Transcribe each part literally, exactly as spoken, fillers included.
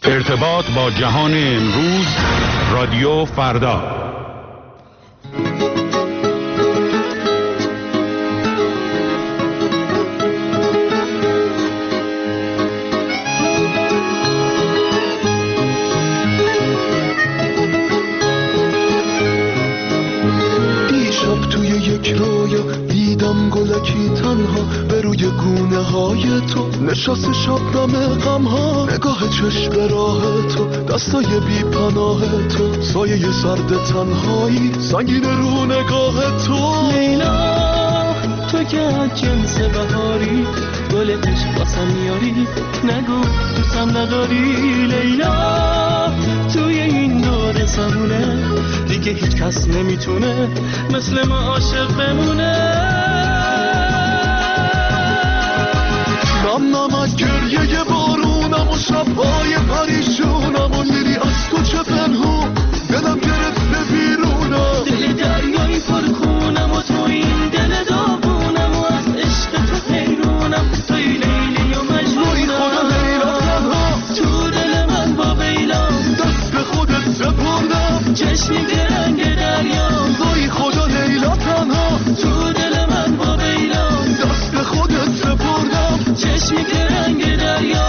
ارتباط با جهان امروز، رادیو فردا. دیشب توی یک رویا دیدم گلکی تنها به روی گونه های تو نشست شبنم غم ها، نگاه چشم راه تو، دستای بی پناه تو، سایه سرد تنهایی سنگین رو نگاه تو. لیلا تو که از جنس بهاری، گل عشق واسم میاری، نگو دوستم نداری. لیلا توی این دور زمونه دیگه هیچ کس نمیتونه مثل ما عاشق بمونه. نم نمک گریه بارونم و شبهای پریشونم و میری از تو چه پنهون، دلم گرفته بیرونم، دل دریایی پرخونم و تو این دل داغونم و از عشق تو حیرونم. توی لیلی و مجنونم، وای خدا لیلا تنها تو دل من با بیلا، دست به خودت سپردم چشمی که رنگ دریا. وای خدا لیلا تنها تو دل من با بیلا، دست به خودت سپردم چشمی که رنگ دریا.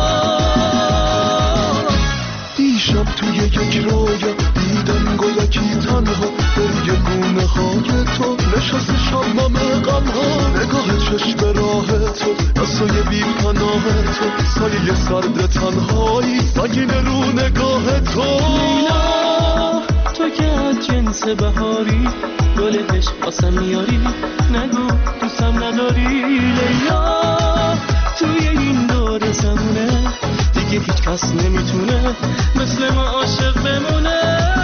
دیشب توی یک رویا دیدم گلکی تنها به روی گونه های تو نشست شبنم غم ها، نگاه چشم راه تو، دستای بی پناه تو، سایه سرد تنهایی سنگین رو نگاه تو. لیلا تو که از جنس بهاری، گل عشق واسم میاری، نگو دوستم نداری. لیلا توی این دور زمونه دیگه هیچ کس نمیتونه مثل ما عاشق بمونه.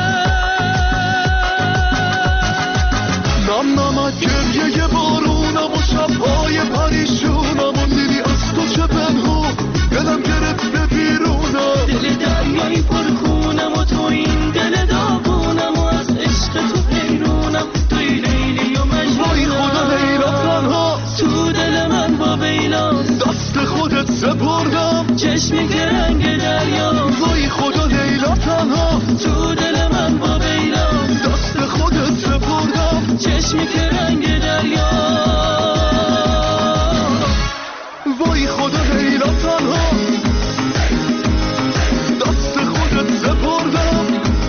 نم نمک گریه بارونم و شبهای پریشونم و میری از تو چه پنهون، دلم گرفته بیرونم، دل دریایی پرخونم و تو این دل داغونم و از عشق تو حیرونم. توی لیلی و مجنونم، وای خدا لیلا تنها تو دل من با بیلا، دست خودت سپردم چشمی که رنگ دریا. وای خدا لیلا تنها تو دل من با بیلا، دست خودت سپردم چشمی که رنگ دریا. وای خدا لیلا تنها دست خودت سپردم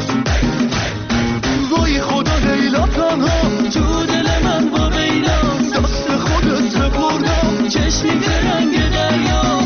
وای خدا لیلا تنها تو دل من با بیلا، دست خودت سپردم چشمی که رنگ دریا.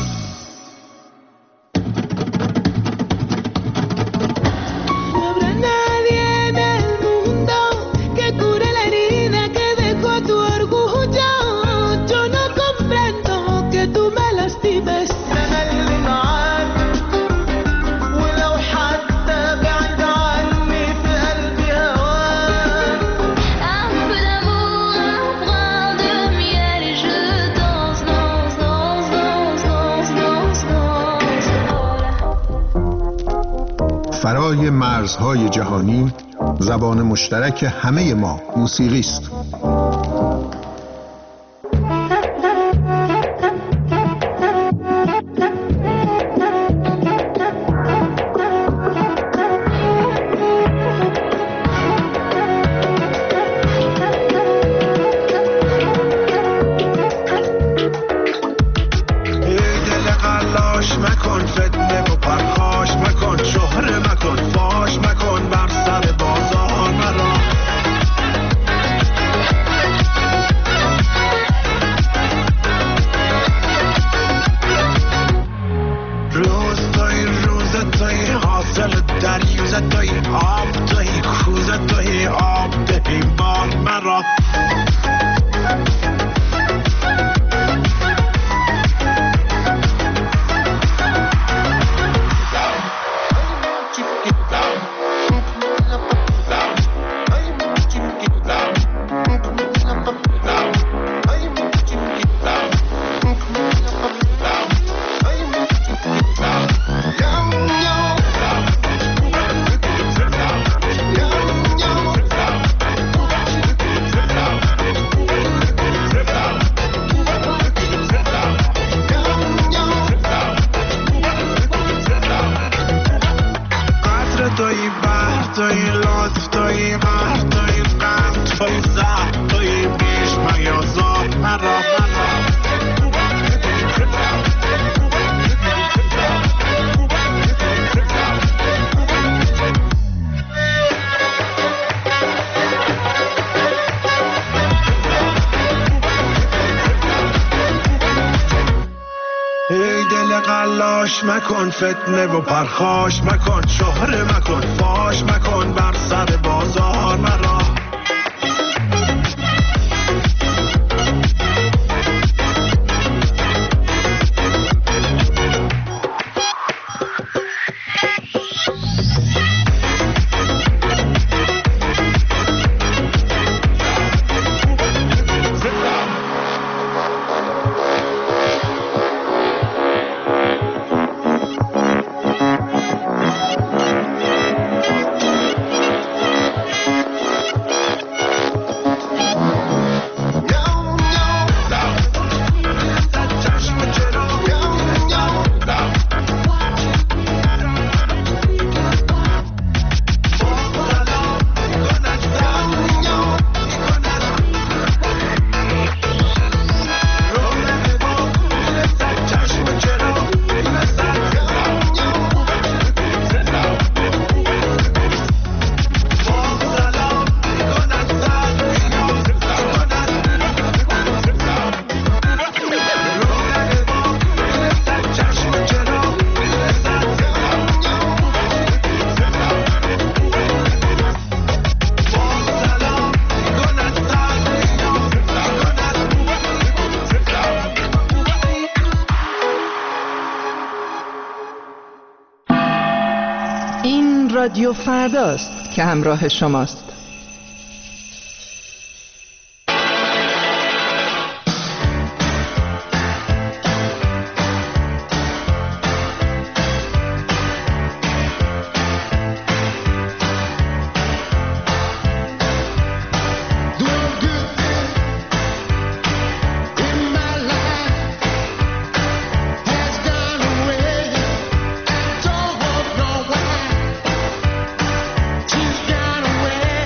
فرای مرزهای جهانی، زبان مشترک همه ما موسیقی است. فاش مکن، فتنه و پرخاش مکن، شهره مکن، فاش مکن بر سر بازار مرا. رادیو فرداست که همراه شماست. She's gone away.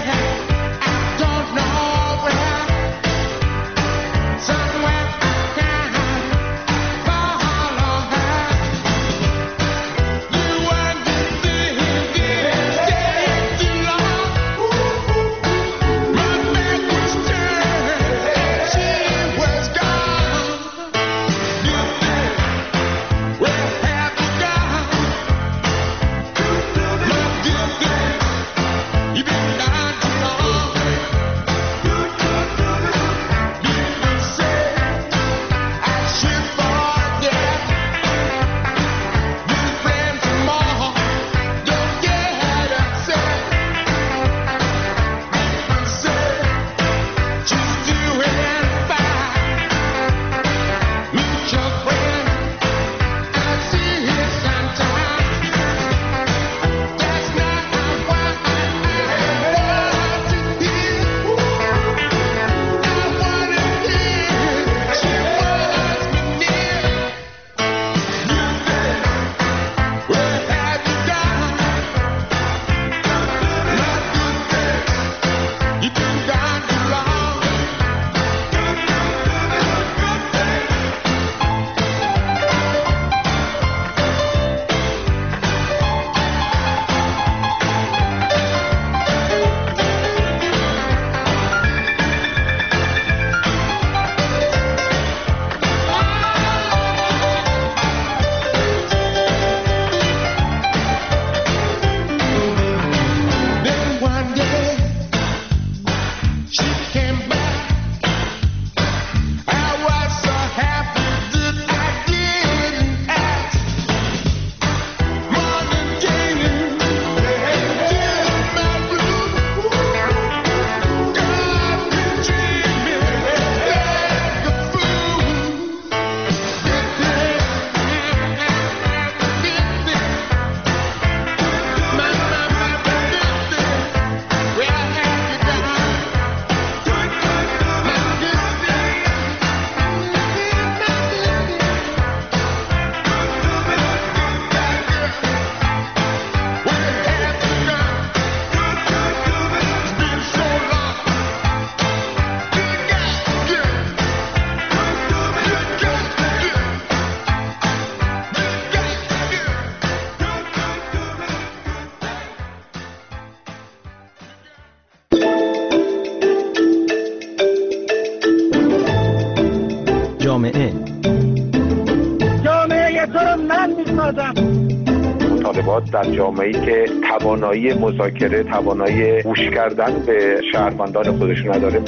مطالبات در جامعه‌ای که توانایی مذاکره، توانایی گوش کردن به شهروندان خودش نداره.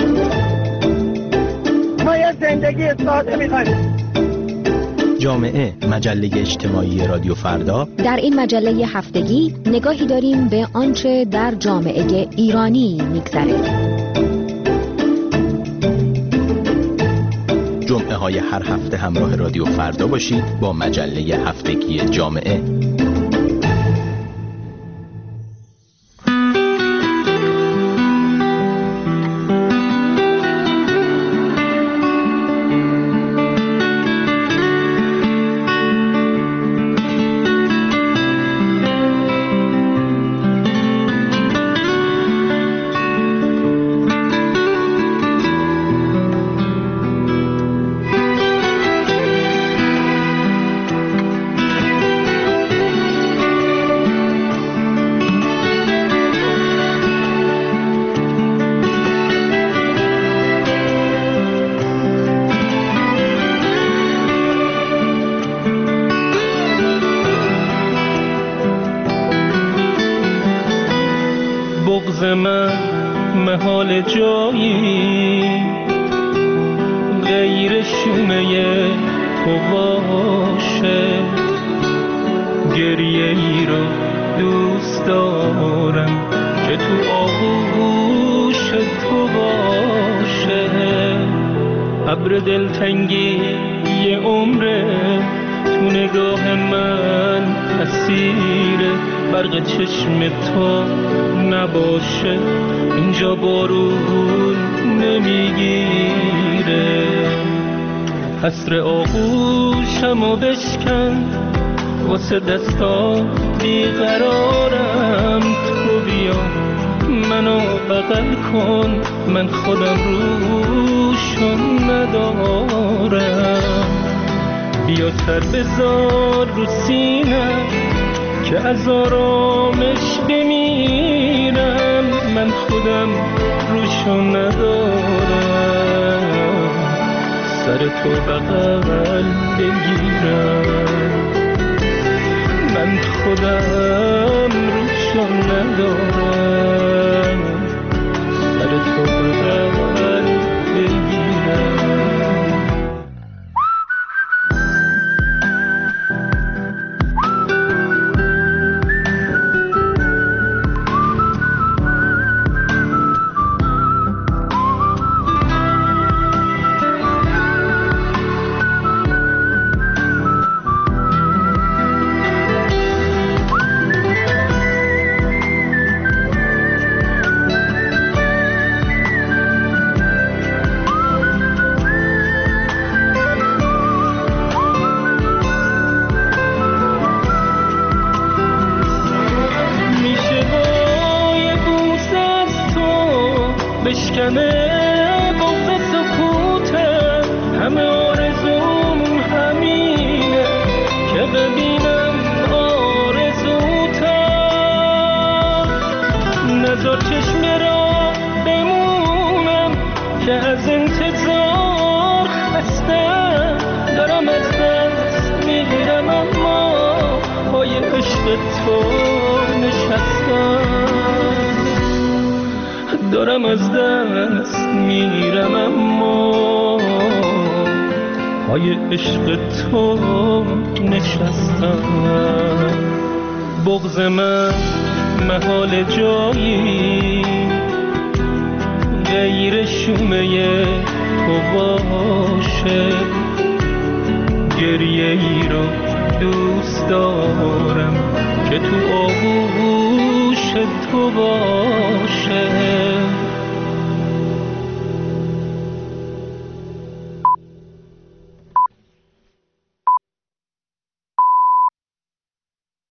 ما یه زندگی ساده می‌خوایم. جامعه، مجله اجتماعی رادیو فردا. در این مجله هفتگی نگاهی داریم به آنچه در جامعه ایرانی می‌گذره. جمعه های هر هفته همراه رادیو فردا باشید با مجله هفتگی جامعه. بغض من محال جایی غیر شومه تو باشه، گریه ای رو دوست دارم که تو آغوش تو باشه. ابر دلتنگی یه عمره تو نگاه من اسیر برق چشم تو نباشه، اینجا بارون نمیگیره. حسر آغوشمو بشکن واسه دستا بیقرارم، تو بیا منو بغل کن، من خودم روشون ندارم. بیا سر بذار رو سینه که از آرامش بمیرم، من خودم روشو ندارم. سر تو بغل بگیرم، من خودم روشو ندارم. سر تو بغل بگیرم. بشکنه بغض سکوته، همه آرزومون همینه که ببینم آرزوتم. نذار چشم را بمونم که از انتظار خستم، دارم از دست میگیرم اما پای عشق تو نشستم. دارم از دست میرم اما پای عشق تو نشستم. بغض من محال جایی غیر شومه تو باشه، گریه ای رو دوست دارم که تو آغوش تو باشه.